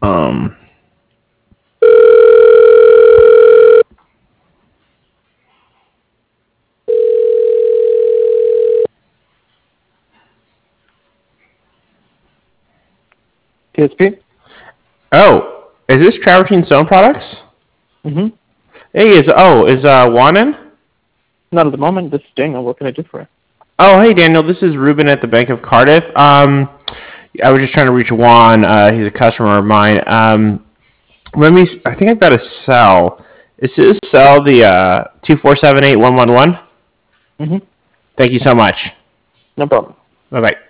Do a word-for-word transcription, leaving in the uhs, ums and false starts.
Um. T S P? Oh, is this Travertine Stone Products? Mm-hmm. Hey, is oh is uh Juan in? Not at the moment. This is Daniel. What can I do for you? Oh, hey Daniel, this is Ruben at the Bank of Cardiff. Um, I was just trying to reach Juan. Uh, he's a customer of mine. Um, let me. I think I've got a cell. Is this cell the uh two four seven eight one one one? Mm-hmm. Thank you so much. No problem. Bye bye.